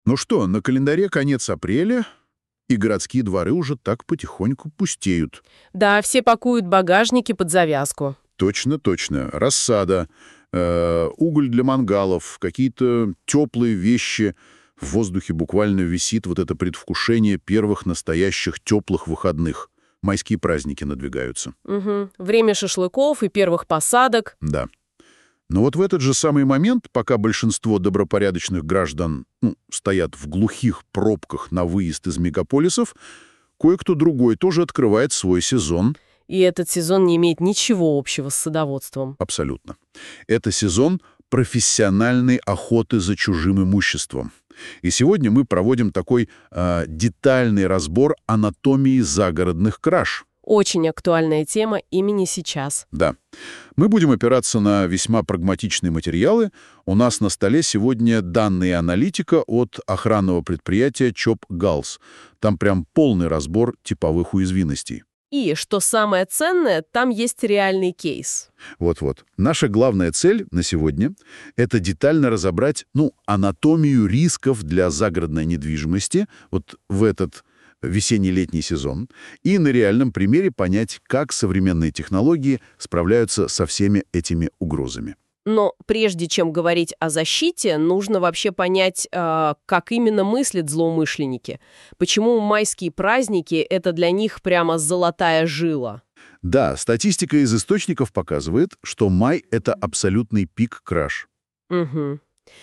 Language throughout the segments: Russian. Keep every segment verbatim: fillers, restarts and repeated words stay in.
Ну что, на календаре конец апреля, и городские дворы уже так потихоньку пустеют. Да, все пакуют багажники под завязку. Точно, точно. Рассада, э, уголь для мангалов, какие-то теплые вещи. В воздухе буквально висит вот это предвкушение первых настоящих теплых выходных. Майские праздники надвигаются. Угу. Время шашлыков и первых посадок. Да. Но вот в этот же самый момент, пока большинство добропорядочных граждан ну, стоят в глухих пробках на выезд из мегаполисов, кое-кто другой тоже открывает свой сезон. И этот сезон не имеет ничего общего с садоводством. Абсолютно. Это сезон профессиональной охоты за чужим имуществом. И сегодня мы проводим такой э, детальный разбор анатомии загородных краж. Очень актуальная тема имени сейчас. Да. Мы будем опираться на весьма прагматичные материалы. У нас на столе сегодня данные аналитика от охранного предприятия ЧОП ГАЛС. Там прям полный разбор типовых уязвимостей. И, что самое ценное, там есть реальный кейс. Вот-вот. Наша главная цель на сегодня — это детально разобрать, ну, анатомию рисков для загородной недвижимости вот в этот весенне-летний сезон, и на реальном примере понять, как современные технологии справляются со всеми этими угрозами. Но прежде чем говорить о защите, нужно вообще понять, э, как именно мыслят злоумышленники. Почему майские праздники — это для них прямо золотая жила? Да, статистика из источников показывает, что май — это абсолютный пик краж. Угу.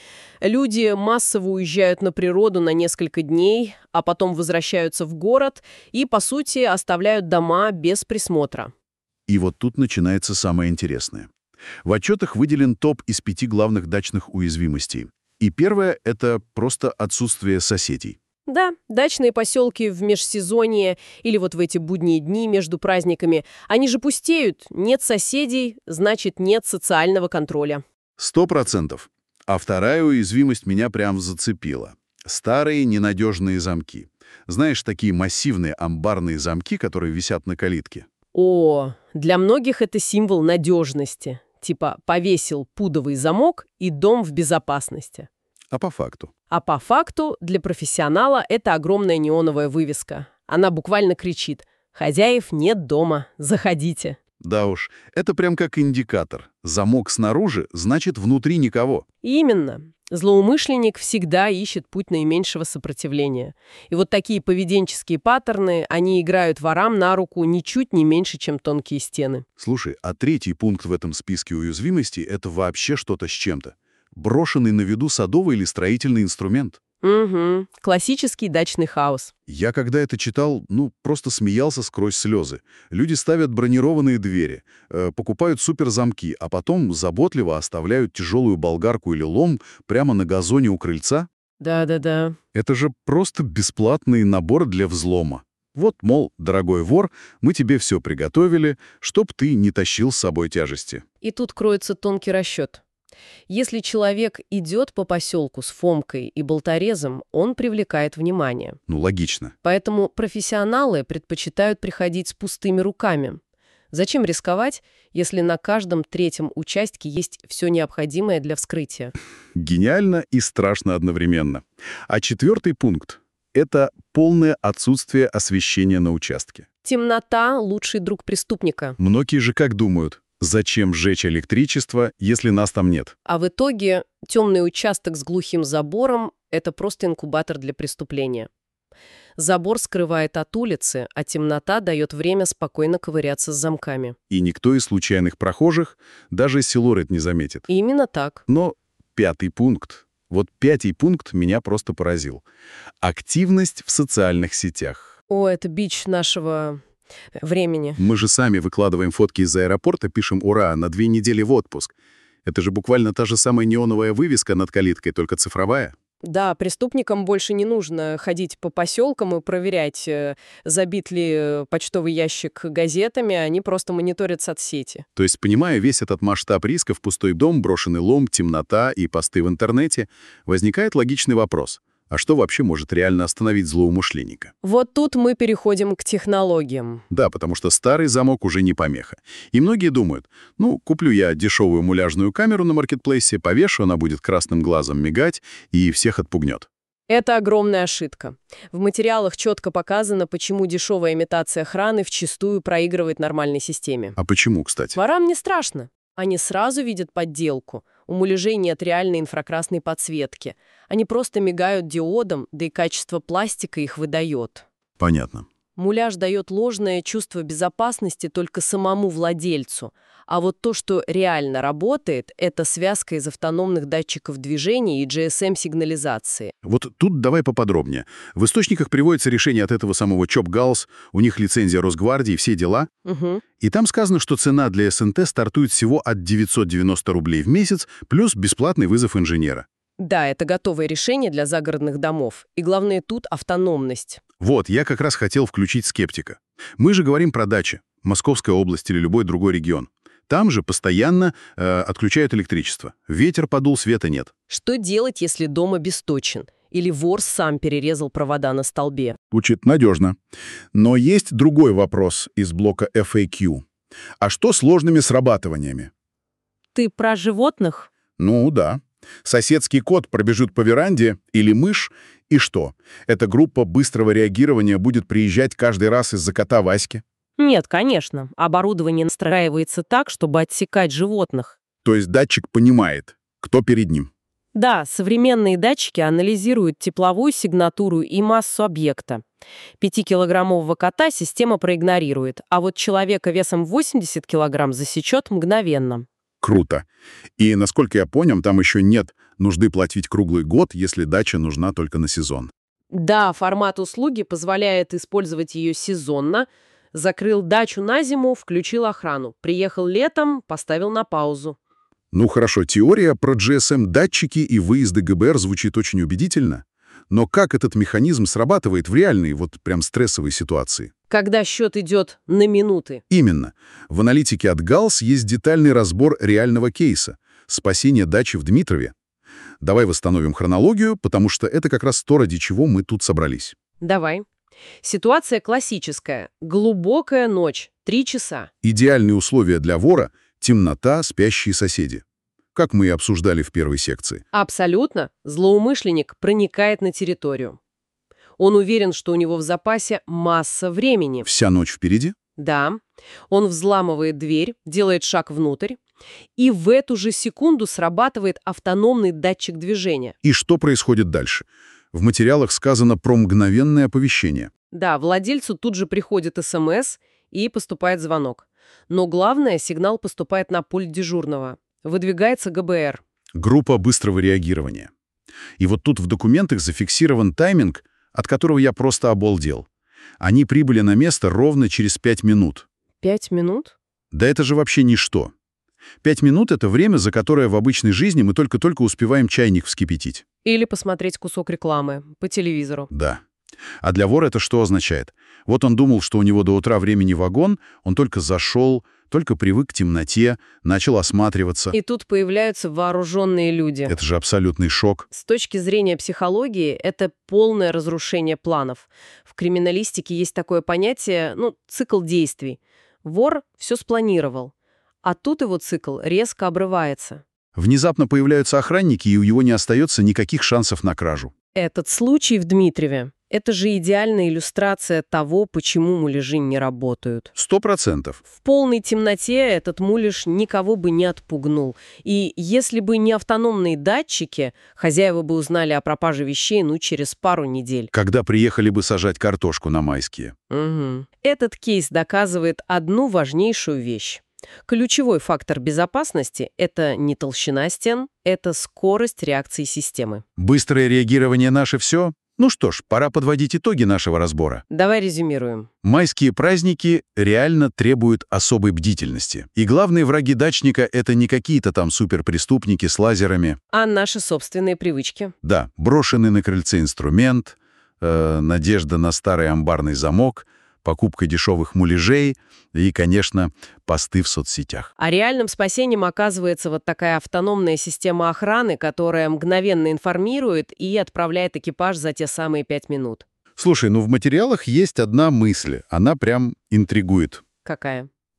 Люди массово уезжают на природу на несколько дней, а потом возвращаются в город и, по сути, оставляют дома без присмотра. И вот тут начинается самое интересное. В отчетах выделен топ из пяти главных дачных уязвимостей. И первое — это просто отсутствие соседей. Да, дачные поселки в межсезонье или вот в эти будние дни между праздниками, они же пустеют, нет соседей, значит, нет социального контроля. Сто процентов. А вторая уязвимость меня прям зацепила. Старые ненадежные замки. Знаешь, такие массивные амбарные замки, которые висят на калитке? О, для многих это символ надежности. Типа повесил пудовый замок и дом в безопасности. А по факту? А по факту для профессионала это огромная неоновая вывеска. Она буквально кричит: «Хозяев нет дома, заходите». Да уж, это прям как индикатор. Замок снаружи, значит, внутри никого. Именно. Злоумышленник всегда ищет путь наименьшего сопротивления. И вот такие поведенческие паттерны, они играют ворам на руку ничуть не меньше, чем тонкие стены. Слушай, а третий пункт в этом списке уязвимостей — это вообще что-то с чем-то. Брошенный на виду садовый или строительный инструмент. Угу. Классический дачный хаос. Я, когда это читал, ну, просто смеялся сквозь слезы. Люди ставят бронированные двери, э, покупают суперзамки, а потом заботливо оставляют тяжелую болгарку или лом прямо на газоне у крыльца. Да-да-да. Это же просто бесплатный набор для взлома. Вот, мол, дорогой вор, мы тебе все приготовили, чтоб ты не тащил с собой тяжести. И тут кроется тонкий расчет. Если человек идет по поселку с фомкой и болторезом, он привлекает внимание. Ну, логично. Поэтому профессионалы предпочитают приходить с пустыми руками. Зачем рисковать, если на каждом третьем участке есть все необходимое для вскрытия? Гениально и страшно одновременно. А четвертый пункт — это полное отсутствие освещения на участке. Темнота — лучший друг преступника. Многие же как думают? Зачем жечь электричество, если нас там нет? А в итоге темный участок с глухим забором — это просто инкубатор для преступления. Забор скрывает от улицы, а темнота дает время спокойно ковыряться с замками. И никто из случайных прохожих даже силуэт не заметит. И именно так. Но пятый пункт. Вот пятый пункт меня просто поразил. Активность в социальных сетях. О, это бич нашего времени. Мы же сами выкладываем фотки из аэропорта, пишем «Ура!» на две недели в отпуск. Это же буквально та же самая неоновая вывеска над калиткой, только цифровая. Да, преступникам больше не нужно ходить по поселкам и проверять, забит ли почтовый ящик газетами, они просто мониторят соцсети. То есть, понимая весь этот масштаб рисков, пустой дом, брошенный лом, темнота и посты в интернете, возникает логичный вопрос. А что вообще может реально остановить злоумышленника? Вот тут мы переходим к технологиям. Да, потому что старый замок уже не помеха. И многие думают, ну, куплю я дешевую муляжную камеру на маркетплейсе, повешу, она будет красным глазом мигать и всех отпугнет. Это огромная ошибка. В материалах четко показано, почему дешевая имитация охраны вчастую проигрывает нормальной системе. А почему, кстати? Ворам не страшно. Они сразу видят подделку. У муляжей нет реальной инфракрасной подсветки. Они просто мигают диодом, да и качество пластика их выдает. Понятно. Муляж дает ложное чувство безопасности только самому владельцу. А вот то, что реально работает, это связка из автономных датчиков движения и джи эс эм-сигнализации. Вот тут давай поподробнее. В источниках приводится решение от этого самого Чоп Галс, у них лицензия Росгвардии, все дела. Угу. И там сказано, что цена для эс эн тэ стартует всего от девятьсот девяносто рублей в месяц, плюс бесплатный вызов инженера. Да, это готовое решение для загородных домов. И главное тут автономность. Вот, я как раз хотел включить скептика. Мы же говорим про дачи, Московская область или любой другой регион. Там же постоянно э, отключают электричество. Ветер подул, света нет. Что делать, если дом обесточен? Или вор сам перерезал провода на столбе? Звучит надежно. Но есть другой вопрос из блока эф эй кью. А что с ложными срабатываниями? Ты про животных? Ну да. Соседский кот пробежит по веранде или мышь, и что? Эта группа быстрого реагирования будет приезжать каждый раз из-за кота Васьки? Нет, конечно. Оборудование настраивается так, чтобы отсекать животных. То есть датчик понимает, кто перед ним. Да, современные датчики анализируют тепловую сигнатуру и массу объекта. Пятикилограммового кота система проигнорирует, а вот человека весом восемьдесят килограмм засечет мгновенно. Круто. И, насколько я понял, там еще нет нужды платить круглый год, если дача нужна только на сезон. Да, формат услуги позволяет использовать ее сезонно. Закрыл дачу на зиму, включил охрану. Приехал летом, поставил на паузу. Ну хорошо, теория про джи эс эм-датчики и выезды гэ бэ эр звучит очень убедительно. Но как этот механизм срабатывает в реальной, вот прям стрессовой ситуации? Когда счет идет на минуты. Именно. В аналитике от галс есть детальный разбор реального кейса — спасение дачи в Дмитрове. Давай восстановим хронологию, потому что это как раз то, ради чего мы тут собрались. Давай. Ситуация классическая. Глубокая ночь. Три часа. Идеальные условия для вора — темнота, спящие соседи. Как мы и обсуждали в первой секции. Абсолютно. Злоумышленник проникает на территорию. Он уверен, что у него в запасе масса времени. Вся ночь впереди? Да. Он взламывает дверь, делает шаг внутрь, и в эту же секунду срабатывает автономный датчик движения. И что происходит дальше? В материалах сказано про мгновенное оповещение. Да, владельцу тут же приходит эс эм эс и поступает звонок. Но главное, сигнал поступает на пульт дежурного. Выдвигается гэ бэ эр. Группа быстрого реагирования. И вот тут в документах зафиксирован тайминг, от которого я просто обалдел. Они прибыли на место ровно через пять минут. Пять минут? Да это же вообще ничто. Пять минут — это время, за которое в обычной жизни мы только-только успеваем чайник вскипятить. Или посмотреть кусок рекламы по телевизору. Да. А для вора это что означает? Вот он думал, что у него до утра времени вагон, он только зашел, только привык к темноте, начал осматриваться. И тут появляются вооруженные люди. Это же абсолютный шок. С точки зрения психологии, это полное разрушение планов. В криминалистике есть такое понятие, ну, цикл действий. Вор все спланировал, а тут его цикл резко обрывается. Внезапно появляются охранники, и у него не остается никаких шансов на кражу. Этот случай в Дмитрове — это же идеальная иллюстрация того, почему муляжи не работают. Сто процентов. В полной темноте этот муляж никого бы не отпугнул. И если бы не автономные датчики, хозяева бы узнали о пропаже вещей, ну, через пару недель. Когда приехали бы сажать картошку на майские. Угу. Этот кейс доказывает одну важнейшую вещь. Ключевой фактор безопасности — это не толщина стен, это скорость реакции системы. Быстрое реагирование — наше все? Ну что ж, пора подводить итоги нашего разбора. Давай резюмируем. Майские праздники реально требуют особой бдительности. И главные враги дачника — это не какие-то там суперпреступники с лазерами. А наши собственные привычки? Да, брошенный на крыльце инструмент, э, надежда на старый амбарный замок, покупка дешевых муляжей и, конечно, посты в соцсетях. А реальным спасением оказывается вот такая автономная система охраны, которая мгновенно информирует и отправляет экипаж за те самые пять минут. Слушай, ну в материалах есть одна мысль, она прям интригует. Какая?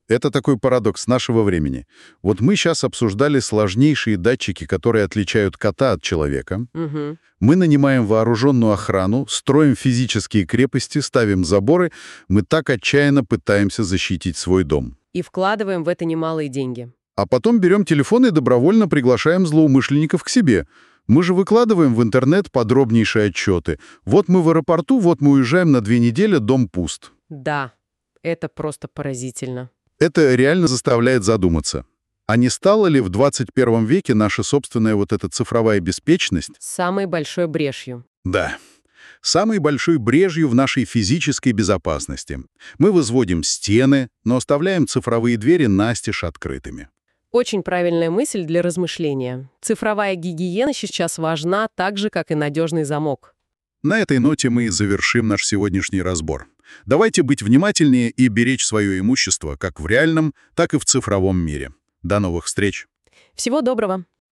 Это такой парадокс нашего времени. Вот мы сейчас обсуждали сложнейшие датчики, которые отличают кота от человека. Угу. Мы нанимаем вооруженную охрану, строим физические крепости, ставим заборы. Мы так отчаянно пытаемся защитить свой дом. И вкладываем в это немалые деньги. А потом берем телефон и добровольно приглашаем злоумышленников к себе. Мы же выкладываем в интернет подробнейшие отчеты. Вот мы в аэропорту, вот мы уезжаем на две недели, дом пуст. Да, это просто поразительно. Это реально заставляет задуматься. А не стала ли в двадцать первом веке наша собственная вот эта цифровая беспечность? Самой большой брешью. Да. Самой большой брежью в нашей физической безопасности. Мы возводим стены, но оставляем цифровые двери настежь открытыми. Очень правильная мысль для размышления. Цифровая гигиена сейчас важна так же, как и надежный замок. На этой ноте мы и завершим наш сегодняшний разбор. Давайте быть внимательнее и беречь свое имущество как в реальном, так и в цифровом мире. До новых встреч! Всего доброго!